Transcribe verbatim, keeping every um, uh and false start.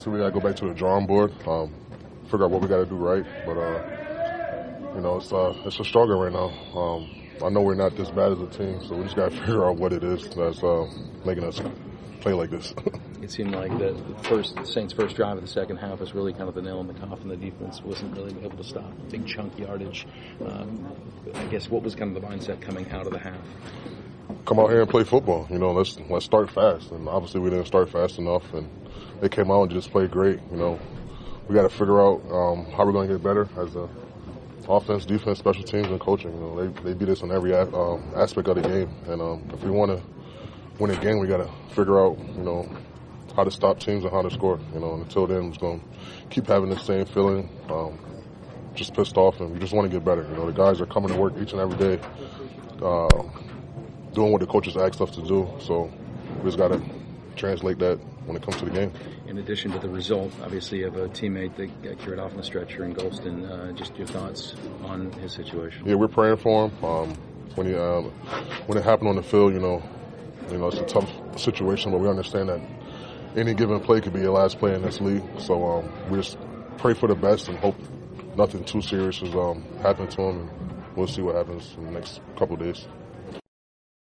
So we gotta go back to the drawing board, um, figure out what we gotta do right. But uh, you know, it's uh, it's a struggle right now. Um, I know we're not this bad as a team, so we just gotta figure out what it is that's uh, making us play like this. It seemed like the first Saints' first drive of the second half was really kind of the nail in the coffin. The defense wasn't really able to stop big chunk yardage. Um, I guess what was kind of the mindset coming out of the half? Come out here and play football. You know, let's let's start fast. And obviously we didn't start fast enough, and they came out and just played great. You know, we got to figure out um, how we're going to get better as a offense, defense, special teams, and coaching. You know, they they beat us in every um, aspect of the game, and um, if we want to win a game, we got to figure out, you know, how to stop teams and how to score. You know, and until then, we're just going to keep having the same feeling, um, just pissed off, and we just want to get better. You know, the guys are coming to work each and every day, uh, doing what the coaches asked us to do. So we just got to translate that when it comes to the game. In addition to the result, obviously you have a teammate that got carried off on the stretcher in Golston. Uh, just your thoughts on his situation? Yeah, we're praying for him. Um, when he um, when it happened on the field, you know, you know it's a tough situation, but we understand that any given play could be your last play in this league. So um, we just pray for the best and hope nothing too serious has um, happened to him. And we'll see what happens in the next couple of days.